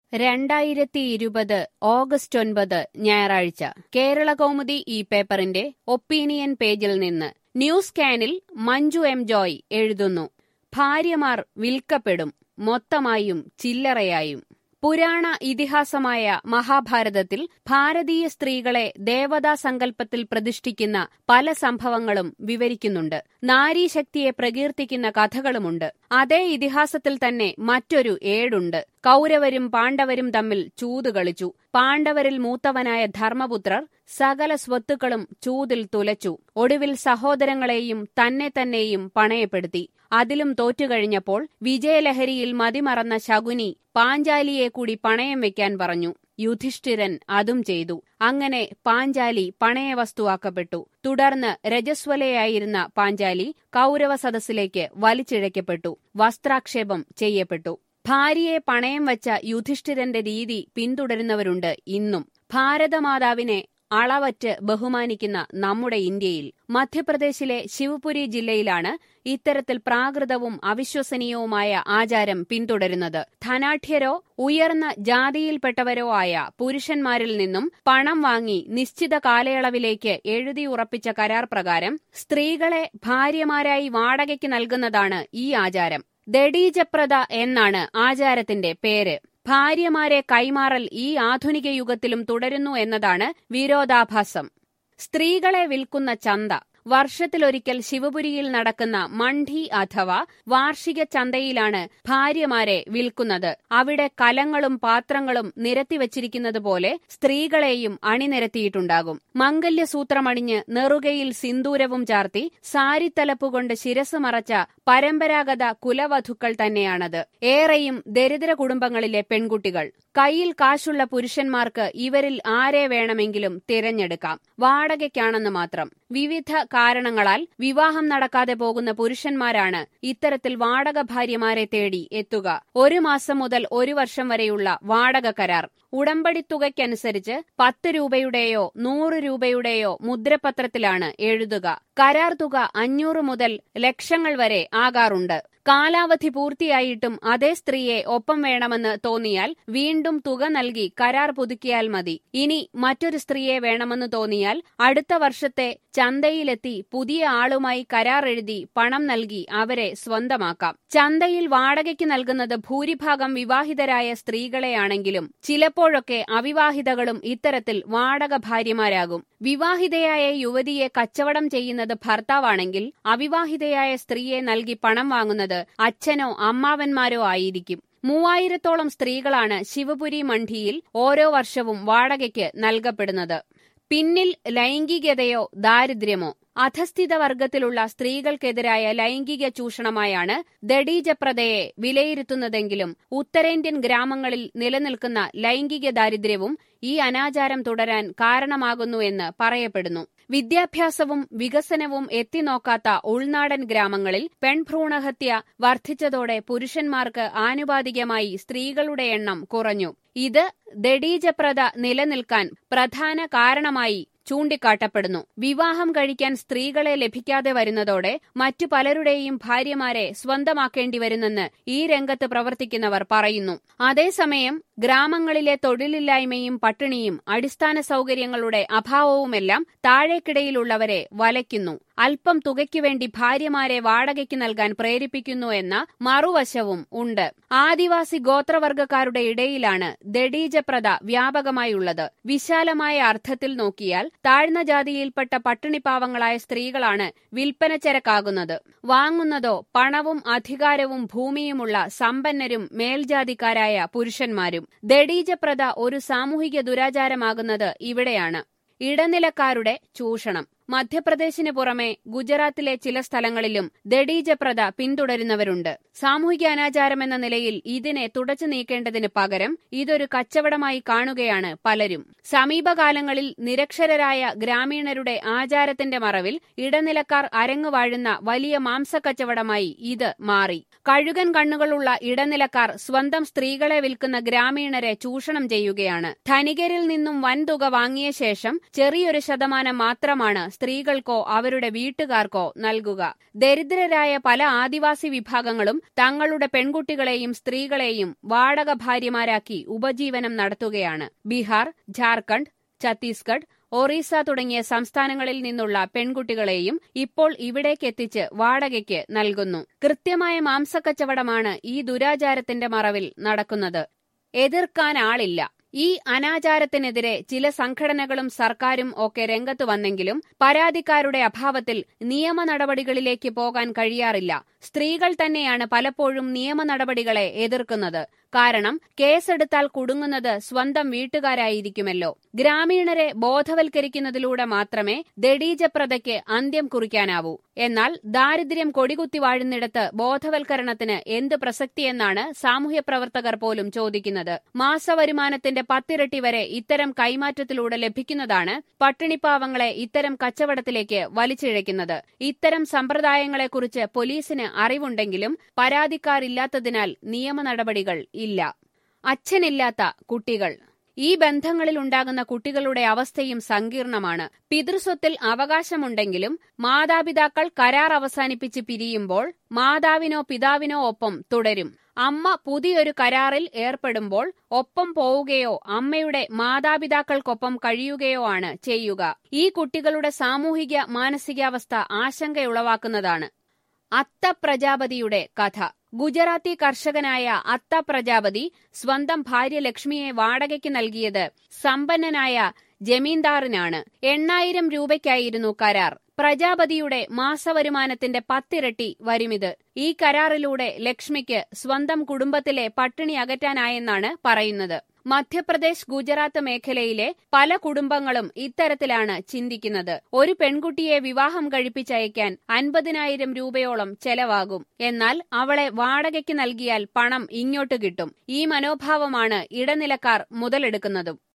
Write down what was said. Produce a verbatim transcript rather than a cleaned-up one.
രണ്ടായിരത്തി ഇരുപത് ഓഗസ്റ്റ് ഒൻപത് ഞായറാഴ്ച കേരളകൗമുദി ഈ പേപ്പറിന്റെ ഒപ്പീനിയൻ പേജിൽ നിന്ന് ന്യൂസ് കാനിൽ മഞ്ജു എം ജോയ് എഴുതുന്നു. ഭാര്യമാർ വിൽക്കപ്പെടും, മൊത്തമായും ചില്ലറയായും. പുരാണ ഇതിഹാസമായ മഹാഭാരതത്തിൽ ഭാരതീയ സ്ത്രീകളെ ദേവതാ സങ്കല്പത്തിൽ പ്രതിഷ്ഠിക്കുന്ന പല സംഭവങ്ങളും വിവരിക്കുന്നുണ്ട്. നാരീശക്തിയെ പ്രകീർത്തിക്കുന്ന കഥകളുമുണ്ട്. അതേ ഇതിഹാസത്തിൽ തന്നെ മറ്റൊരു ഏടുണ്ട്. കൗരവരും പാണ്ഡവരും തമ്മിൽ ചൂതുകളിച്ചു. പാണ്ഡവരിൽ മൂത്തവനായ ധർമ്മപുത്രർ സകല സ്വത്തുക്കളും ചൂതിൽ തുലച്ചു. ഒടുവിൽ സഹോദരങ്ങളെയും തന്നെ തന്നെയും പണയപ്പെടുത്തി. അതിലും തോറ്റുകഴിഞ്ഞപ്പോൾ വിജയലഹരിയിൽ മതിമറന്ന ശകുനി പാഞ്ചാലിയെ കൂടി പണയം വെക്കാൻ പറഞ്ഞു. യുധിഷ്ഠിരൻ അതും ചെയ്തു. അങ്ങനെ പാഞ്ചാലി പണയവസ്തുവാക്കപ്പെട്ടു. തുടർന്ന് രജസ്വലയായിരുന്ന പാഞ്ചാലി കൗരവ സദസ്സിലേക്ക് വലിച്ചിഴക്കപ്പെട്ടു. വസ്ത്രാക്ഷേപം ചെയ്യപ്പെട്ടു. ഭാര്യയെ പണയം വച്ച യുധിഷ്ഠിരന്റെ രീതി പിന്തുടരുന്നവരുണ്ട് ഇന്നും. ഭാരതമാതാവിനെ അളവറ്റ് ബഹുമാനിക്കുന്ന നമ്മുടെ ഇന്ത്യയിൽ മധ്യപ്രദേശിലെ ശിവപുരി ജില്ലയിലാണ് ഇത്തരത്തിൽ പ്രാകൃതവും അവിശ്വസനീയവുമായ ആചാരം പിന്തുടരുന്നത്. ധനാഢ്യരോ ഉയർന്ന ജാതിയിൽപ്പെട്ടവരോ ആയ പുരുഷന്മാരിൽ നിന്നും പണം വാങ്ങി നിശ്ചിത കാലയളവിലേക്ക് എഴുതി ഉറപ്പിച്ച കരാർ പ്രകാരം സ്ത്രീകളെ ഭാര്യമാരായി വാടകയ്ക്ക് നൽകുന്നതാണ് ഈ ആചാരം. ദഡീജപ്രഥ എന്നാണ് ആചാരത്തിന്റെ പേര്. ഭാര്യമാരെ കൈമാറൽ ഈ ആധുനിക യുഗത്തിലും തുടരുന്നു എന്നതാണ് വിരോധാഭാസം. സ്ത്രീകളെ വിൽക്കുന്ന ചന്ത. വർഷത്തിലൊരിക്കൽ ശിവപുരിയിൽ നടക്കുന്ന മണ്ഡി അഥവാ വാർഷിക ചന്തയിലാണ് ഭാര്യമാരെ വിൽക്കുന്നത്. അവിടെ കലങ്ങളും പാത്രങ്ങളും നിരത്തിവച്ചിരിക്കുന്നത് പോലെ സ്ത്രീകളെയും അണിനിരത്തിയിട്ടുണ്ടാകും. മംഗല്യസൂത്രമണിഞ്ഞ് നെറുകയിൽ സിന്ദൂരവും ചാർത്തി സാരിത്തലപ്പുകൊണ്ട് ശിരസ് മറച്ച പരമ്പരാഗത കുലവധുക്കൾ തന്നെയാണത്. ഏറെയും ദരിദ്ര കുടുംബങ്ങളിലെ പെൺകുട്ടികൾ. കയ്യിൽ കാശുള്ള പുരുഷന്മാർക്ക് ഇവരിൽ ആരെ വേണമെങ്കിലും തിരഞ്ഞെടുക്കാം. വാടകയ്ക്കാണെന്ന് മാത്രം. വിവിധ കാരണങ്ങളാൽ വിവാഹം നടക്കാതെ പോകുന്ന പുരുഷന്മാരാണ് ഇത്തരത്തിൽ വാടക ഭാര്യമാരെ തേടി എത്തുക. ഒരു മാസം മുതൽ ഒരു വർഷം വരെയുള്ള വാടക കരാർ. ഉടമ്പടി തുകയ്ക്കനുസരിച്ച് പത്ത് രൂപയുടെയോ നൂറ് രൂപയുടെയോ മുദ്രപത്രത്തിലാണ് എഴുതുക. കരാർ തുക അഞ്ഞൂറ് മുതൽ ലക്ഷങ്ങൾ വരെ ആകാറുണ്ട്. കാലാവധി പൂർത്തിയായിട്ടും അതേ സ്ത്രീയെ ഒപ്പം വേണമെന്ന് തോന്നിയാൽ വീണ്ടും തുക നൽകി കരാർ പുതുക്കിയാൽ മതി. ഇനി മറ്റൊരു സ്ത്രീയെ വേണമെന്ന് തോന്നിയാൽ അടുത്ത വർഷത്തെ ചന്തയിലെത്തി പുതിയ ആളുമായി കരാർ എഴുതി പണം നൽകി അവരെ സ്വന്തമാക്കാം. ചന്തയിൽ വാടകയ്ക്ക് നൽകുന്നത് ഭൂരിഭാഗം വിവാഹിതരായ സ്ത്രീകളെയാണെങ്കിലും ചിലപ്പോഴൊക്കെ അവിവാഹിതകളും ഇത്തരത്തിൽ വാടക ഭാര്യമാരാകും. വിവാഹിതയായ യുവതിയെ കച്ചവടം ചെയ്യുന്നത് ഭർത്താവാണെങ്കിൽ അവിവാഹിതയായ സ്ത്രീയെ നൽകി പണം വാങ്ങുന്നത് അച്ഛനോ അമ്മാവന്മാരോ ആയിരിക്കും. മൂവായിരത്തോളം സ്ത്രീകളാണ് ശിവപുരി മണ്ഡിയിൽ ഓരോ വർഷവും വാടകയ്ക്ക് നൽകപ്പെടുന്നത്. പിന്നിൽ ലൈംഗികതയോ ദാരിദ്ര്യമോ? അധസ്ഥിത വർഗത്തിലുള്ള സ്ത്രീകൾക്കെതിരായ ലൈംഗിക ചൂഷണമായാണ് ദഡീജപ്രഥയെ വിലയിരുത്തുന്നതെങ്കിലും ഉത്തരേന്ത്യൻ ഗ്രാമങ്ങളിൽ നിലനിൽക്കുന്ന ലൈംഗിക ദാരിദ്ര്യവും ഈ അനാചാരം തുടരാൻ കാരണമാകുന്നുവെന്ന് പറയപ്പെടുന്നു. വിദ്യാഭ്യാസവും വികസനവും എത്തിനോക്കാത്ത ഉൾനാടൻ ഗ്രാമങ്ങളിൽ പെൺഭ്രൂണഹത്യ വർദ്ധിച്ചതോടെ പുരുഷന്മാർക്ക് ആനുപാതികമായി സ്ത്രീകളുടെ എണ്ണം കുറഞ്ഞു. ഇത് ദഡീജപ്രഥ നിലനിൽക്കാൻ പ്രധാന കാരണമായി ചൂണ്ടിക്കാട്ടപ്പെടുന്നു. വിവാഹം കഴിക്കാൻ സ്ത്രീകളെ ലഭിക്കാതെ വരുന്നതോടെ മറ്റു പലരുടെയും ഭാര്യമാരെ സ്വന്തമാക്കേണ്ടി വരുന്നെന്ന് ഈ രംഗത്ത് പ്രവർത്തിക്കുന്നവർ പറയുന്നു. അതേസമയം ഗ്രാമങ്ങളിലെ തൊഴിലില്ലായ്മയും പട്ടിണിയും അടിസ്ഥാന സൗകര്യങ്ങളുടെ അഭാവവുമെല്ലാം താഴേക്കിടയിലുള്ളവരെ വലയ്ക്കുന്നു. അല്പം തുകയ്ക്കുവേണ്ടി ഭാര്യമാരെ വാടകയ്ക്ക് നൽകാൻ പ്രേരിപ്പിക്കുന്നു എന്ന മറുവശവും ഉണ്ട്. ആദിവാസി ഗോത്രവർഗക്കാരുടെ ഇടയിലാണ് ദഡീജപ്രഥ വ്യാപകമായുള്ളത്. വിശാലമായ അർത്ഥത്തിൽ നോക്കിയാൽ താഴ്ന്ന ജാതിയിൽപ്പെട്ട പട്ടിണിപ്പാവങ്ങളായ സ്ത്രീകളാണ് വിൽപ്പനച്ചരക്കാകുന്നത്. വാങ്ങുന്നതോ പണവും അധികാരവും ഭൂമിയുമുള്ള സമ്പന്നരും മേൽജാതിക്കാരായ പുരുഷന്മാരും. ദഡീജപ്രഥ ഒരു സാമൂഹിക ദുരാചാരമാകുന്നത് ഇവിടെയാണ്. ഇടനിലക്കാരുടെ ചൂഷണം. മധ്യപ്രദേശിന് പുറമെ ഗുജറാത്തിലെ ചില സ്ഥലങ്ങളിലും ദഡീജപ്രഥ പിന്തുടരുന്നവരുണ്ട്. സാമൂഹിക അനാചാരമെന്ന നിലയിൽ ഇതിനെ തുടച്ചു നീക്കേണ്ടതിന് പകരം ഇതൊരു കച്ചവടമായി കാണുകയാണ് പലരും. സമീപകാലങ്ങളിൽ നിരക്ഷരരായ ഗ്രാമീണരുടെ ആചാരത്തിന്റെ മറവിൽ ഇടനിലക്കാർ അരങ്ങുവാഴുന്ന വലിയ മാംസക്കച്ചവടമായി ഇത് മാറി. കഴുകൻ കണ്ണുകളുള്ള ഇടനിലക്കാർ സ്വന്തം സ്ത്രീകളെ വിൽക്കുന്ന ഗ്രാമീണരെ ചൂഷണം ചെയ്യുകയാണ്. ധനികരിൽ നിന്നും വൻതുക വാങ്ങിയ ശേഷം ചെറിയൊരു ശതമാനം മാത്രമാണ് സ്ത്രീകൾക്കോ അവരുടെ വീട്ടുകാർക്കോ നൽകുക. ദരിദ്രരായ പല ആദിവാസി വിഭാഗങ്ങളും തങ്ങളുടെ പെൺകുട്ടികളെയും സ്ത്രീകളെയും വാടക ഭാര്യമാരാക്കി ഉപജീവനം നടത്തുകയാണ്. ബീഹാർ, ഝാർഖണ്ഡ്, ഛത്തീസ്ഗഡ്, ഒറീസ തുടങ്ങിയ സംസ്ഥാനങ്ങളിൽ നിന്നുള്ള പെൺകുട്ടികളെയും ഇപ്പോൾ ഇവിടേക്കെത്തിച്ച് വാടകയ്ക്ക് നൽകുന്നു. കൃത്യമായ മാംസക്കച്ചവടമാണ് ഈ ദുരാചാരത്തിന്റെ മറവിൽ നടക്കുന്നത്. എതിർക്കാനാളില്ല. ഈ അനാചാരത്തിനെതിരെ ചില സംഘടനകളും സർക്കാരും ഒക്കെ രംഗത്തു വന്നെങ്കിലും പരാതിക്കാരുടെ അഭാവത്തിൽ നിയമ നടപടികളിലേക്ക് പോകാൻ കഴിയാറില്ല. സ്ത്രീകൾ തന്നെയാണ് പലപ്പോഴും നിയമ നടപടികളെ എതിർക്കുന്നത്. കാരണം കേസെടുത്താൽ കുടുങ്ങുന്നത് സ്വന്തം വീട്ടുകാരായിരിക്കുമല്ലോ. ഗ്രാമീണരെ ബോധവൽക്കരിക്കുന്നതിലൂടെ മാത്രമേ ദഡീജപ്രഥയ്ക്ക് അന്ത്യം കുറിക്കാനാവൂ. എന്നാൽ ദാരിദ്ര്യം കൊടികുത്തി വാഴുന്നിടത്ത് ബോധവൽക്കരണത്തിന് എന്ത് പ്രസക്തിയെന്നാണ് സാമൂഹ്യ പ്രവർത്തകർ പോലും ചോദിക്കുന്നത്. മാസവരുമാനത്തിന്റെ പത്തിരട്ടി വരെ ഇത്തരം കൈമാറ്റത്തിലൂടെ ലഭിക്കുന്നതാണ് പട്ടിണിപ്പാവങ്ങളെ ഇത്തരം കച്ചവടത്തിലേക്ക് വലിച്ചിഴയ്ക്കുന്നത്. ഇത്തരം സമ്പ്രദായങ്ങളെക്കുറിച്ച് പോലീസിന് അറിവുണ്ടെങ്കിലും പരാതിക്കാരില്ലാത്തതിനാൽ നിയമ നടപടികൾ ഇല്ല. അച്ഛനില്ലാത്ത കുട്ടികൾ. ഈ ബന്ധങ്ങളിൽ ഉണ്ടാകുന്ന കുട്ടികളുടെ അവസ്ഥയും സങ്കീർണമാണ്. പിതൃസ്വത്തിൽ അവകാശമുണ്ടെങ്കിലും മാതാപിതാക്കൾ കരാർ അവസാനിപ്പിച്ച് പിരിയുമ്പോൾ മാതാവിനോ പിതാവിനോ ഒപ്പം തുടരും. അമ്മ പുതിയൊരു കരാറിൽ ഏർപ്പെടുമ്പോൾ ഒപ്പം പോവുകയോ അമ്മയുടെ മാതാപിതാക്കൾക്കൊപ്പം കഴിയുകയോ ആണ് ചെയ്യുക. ഈ കുട്ടികളുടെ സാമൂഹിക മാനസികാവസ്ഥ ആശങ്കയുളവാക്കുന്നതാണ്. അത്ത പ്രജാപതിയുടെ കഥ. ഗുജറാത്തി കർഷകനായ അത്ത പ്രജാപതി സ്വന്തം ഭാര്യ ലക്ഷ്മിയെ വാടകയ്ക്ക് നൽകിയത് സമ്പന്നനായ ജമീന്ദാറിനാണ്. എണ്ണായിരം രൂപയ്ക്കായിരുന്നു കരാർ. പ്രജാപതിയുടെ മാസവരുമാനത്തിന്റെ പത്തിരട്ടി വരുമിത്. ഈ കരാറിലൂടെ ലക്ഷ്മിക്ക് സ്വന്തം കുടുംബത്തിലെ പട്ടിണി അകറ്റാനായെന്നാണ് പറയുന്നത്. മധ്യപ്രദേശ്, ഗുജറാത്ത് മേഖലയിലെ പല കുടുംബങ്ങളും ഇത്തരത്തിലാണ് ചിന്തിക്കുന്നത്. ഒരു പെൺകുട്ടിയെ വിവാഹം കഴിപ്പിച്ചയക്കാൻ അൻപതിനായിരം രൂപയോളം ചെലവാകും. എന്നാൽ അവളെ വാടകയ്ക്ക് നൽകിയാൽ പണം ഇങ്ങോട്ട് കിട്ടും. ഈ മനോഭാവമാണ് ഇടനിലക്കാർ മുതലെടുക്കുന്നതും.